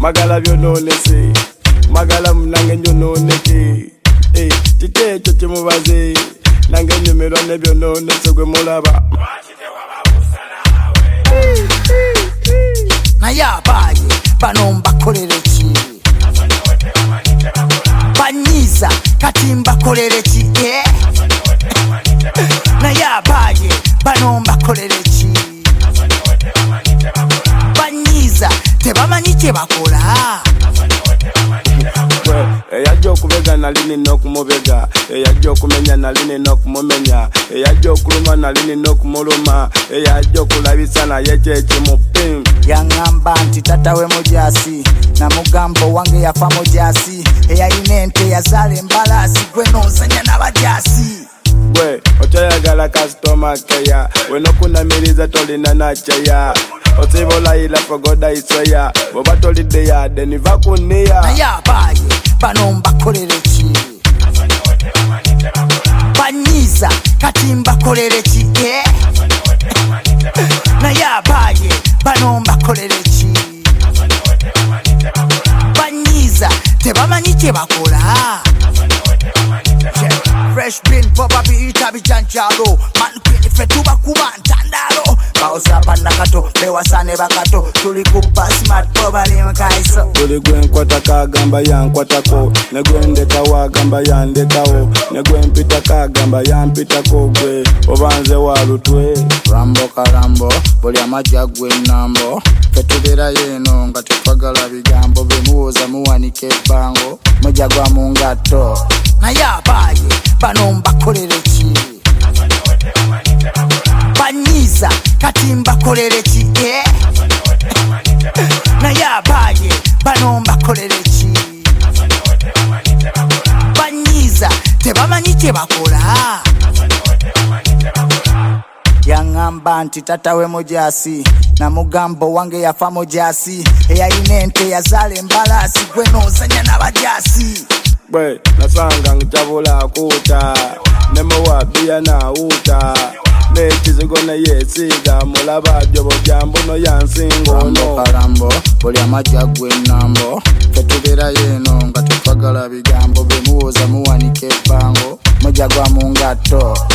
magala byononese magala munange nyononeke tite ekyo kimubaze nange nyumirwa ne byononese gwe mulaba naye abaye bano mbakolere ki banyiza kati mbakolere ki naye abaye bano mbakolere ki banyiza tebamanyi kye bakola eyajja okubega nali nina okumubega eyajja okumenya nali nina okumumenya eyajja okuluma nali nina okumuluma eyajja okulabisa naye kyekimu pim yaŋŋamba nti tatawe mujasi namugambo wange yafa mujasi eyalina ente yazaala embalaasi gwe nozanya n'abajasi gwe okyayagala kasitoma keya wenokunamiriza tolina naceya osibolayira fogoda isoya bwoba tolidde yadde niva kuniya naye abaye bano mbakolere ki banyiza kati mbakolere ki naye abaye bano mbakolere ki banyiza tebamanyi kye bakola fresh bin popa biyita bijanjalo mankwini fe tubakuba ntandalo baosapa nakato bewasane bakato tuli kupa smart pobali mkaiso tuli gwenkwata kagamba yankwatako negwendeka wagamba yandekawo negwempita kagamba yampitako gwe obanze walutwe rambo karambo buli amajja gwenambo fetubeera yeno nga tetwagala bigambo bemuwoza muwanike ebbango mujja gwa mu ngatto naye abaye bano mbakolere ki banyiza kati mbakolere ki naye abaye bano mbakolere ki banyiza tebamanyi kye bakola yaŋŋamba nti tatawe mujasi namugambo wange yafa mujasi eyalina ente yazaala embalaasi gwe nozanya n'abajasi bwe nasanga nkitabula akuuta nemuwabiya naawuuta nekizigo neyesiiga mulaba jobo jambuno yansinga ono karambo buli amajja gwenambo fetubeera yeno nga tetwagala bigambo bemuwoza muwanika ebbango mujja gwa mu ngatto